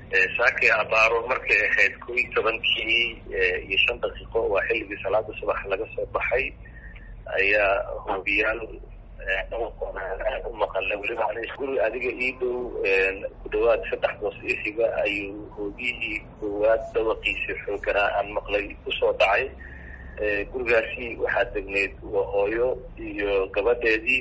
saakii abaaro markay ahayd 11 iyo 5 daqiiqo waa xilligii salaada subax laga soo baxay ayaa hoobiyaal u maqalay weliba guri adiga ii dhow ku dhawaad 3 boos isiga ayuu hoobiyihii koowaad dawaqiisa xooganaa aan maqlay kusoo dhacay gurigaasi waxaa degneyd waa hooyo iyo gabadheedii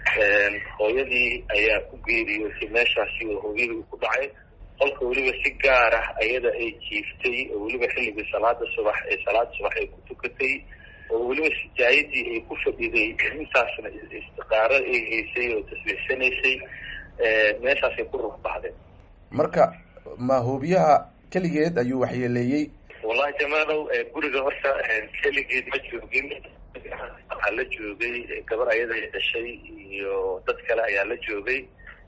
hooyadii ayaa ku geeriyootay meeshaasi oo hoobiyihii ku dhacay qolka weliba si gaar ah ayada ay jiiftay oo weliba xilligii salaada subax ay ku tukatay oo weliba sijaayadii ay ku fadhiday intaasna istiqaaro ay haysay oo tasbiixsanaysay meeshaasay ku rugbaxday. marka ma hoobiyaha keligeed ayuu waxyeeleeyey? wallahi jamaalow guriga horta keligeed ma joogin, waxaa la joogay gabar ayada dhashay iyo dad kale ayaa la joogay.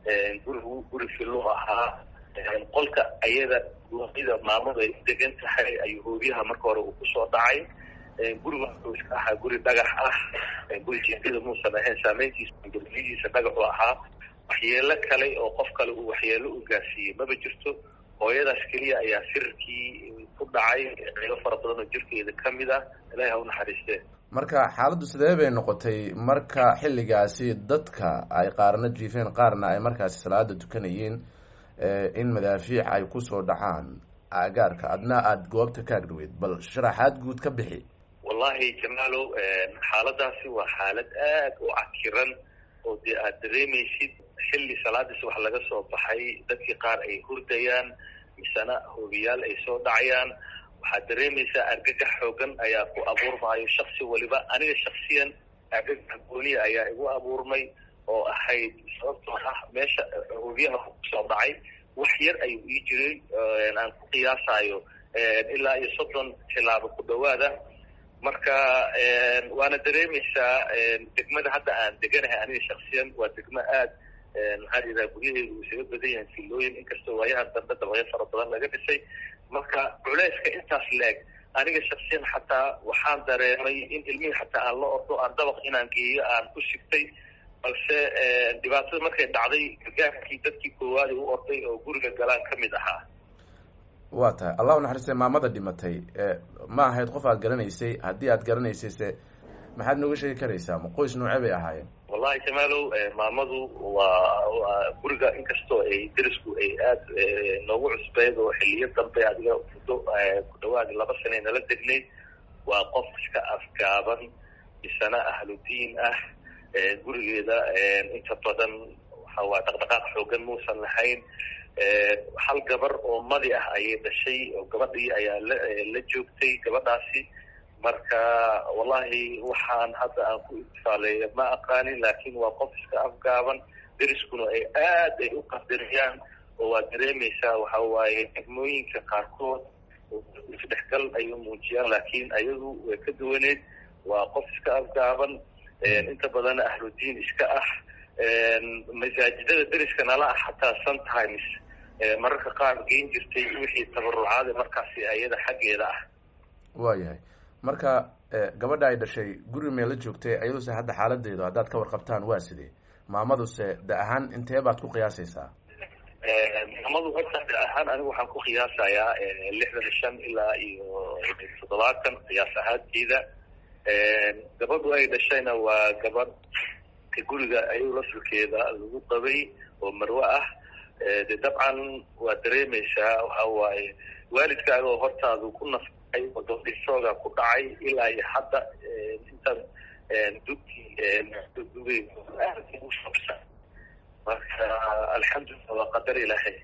guri fillo ahaa qolka ayada go'ida maamada ay degan tahay ayuu hoobiyaha marka hore uu kusoo dhacay. guriga wuxuu iska ahaa guri dhagax ah, guri jiingada muusan ahayn, saameyntiisa guryihiisa dhagax u ahaa. waxyeelo kale oo qof kale uu waxyeelo u gaarsiiyey maba jirto. hooyadaas keliya ayaa sirkii ku dhacay qaybo fara badan oo jirkeeda ka mid ah. ilaahay ha u naxariistee. marka xaaladdu sidee bay noqotay marka xilligaasi dadka ay qaarna jiifeen qaarna ay markaasi salaada tukanayeen in madaafiic ay kusoo dhacaan agaarka adna aada goobta ka agdhaweyd? bal sharaxaad guud ka bixi. wallahi jamaalow xaaladaasi waa xaalad aad u cakiran oo dee aad dareemaysid xilli salaadii subax laga soo baxay dadkii qaar ay hurdayaan misena hoobiyaal ay soo dhacayaan. waxaad dareemaysaa argagax xoogan ayaa ku abuurmayo shaksi waliba. aniga shaksiyan argagax gooniya ayaa igu abuurmay oo ahayd sababtoo ah meesha hoobiyaha kusoo dhacay wax yar ayuu ii jiray aan ku qiyaasayo ilaa iyo 30 tilaabo ku dhawaada. marka waana dareemaysaa degmada hadda aan deganahay aniga shaksiyan waa degmo aad maxaa yidhaha guryaheedu uu isaga badan yahay filooyin, inkastoo waayahan dambe dabaqyo fara badan laga dhisay. marka culayska intaas leeg aniga shaksiyan xataa waxaan dareemay in ilmihii xataa aan la ordo aan dabaq inaan geeyo aan ku sigtay, balse dhibaatada markay dhacday gargaarkii dadkii koowaad u orday oo guriga galaan ka mid ahaa. waa tahay allah u naxariistay. maamada dhimatay ma ahayd qof aad garanaysay? haddii aad garanaysay se maxaad nooga sheegi karaysaa? ma qoys noocee bay ahaayeen? wallahi jamaalow maamadu waa guriga inkastoo ay derisku ay aad noogu cusbeyd oo xiliyo dambe adiga muddo ku dhawaad 2 sano nala degnayd. waa qof iska afgaaban isana ahludiin ah. gurigeeda inta badan waxa waa dhaqdhaqaaq xoogan muusan lahayn. hal gabar oo madi ah ayay dhashay oo gabadhii ayaa la joogtay gabadhaasi. marka wallahi waxaan hadda aan ku intifaaleeya ma aqaanin, laakiin waa qof iska afgaaban. deriskuna ay aad ay u qadariyaan oo waa dareemaysaa waxa waaye degmooyinka qaarkood isdhexgal ay muujiyaan, laakiin ayadu way ka duwaneed. waa qof iska afgaaban inta badan ahludiin iska ah. masaajidada deriska nala ah xataa sometimes mararka qaar geyn jirtay wixii tabarucaada markaasi ayada xaggeeda ah. waayahay marka gabadha ay dhashay guri meel la joogtay ayaduse hadda xaaladeedu haddaad ka warqabtaan waa sidee? maamaduse da ahaan intee baad ku qiyaasaysaa? maamadu horta da ahaan anigu waxaan ku qiyaasayaa 65 ilaa iyo 70 qiyaas ahaanteeda. gabadhu ay dhashayna waa gabadh guriga ayuu lafirkeeda lagu qabay oo marwe ah. de dabcan waa dareemaysaa waxa waaye waalidkaaga oo hortaadu ku nafay oo dhisooga ku dhacay ilaa iyo hadda inta dugay marka alxamdulillah waa qadar ilaahay.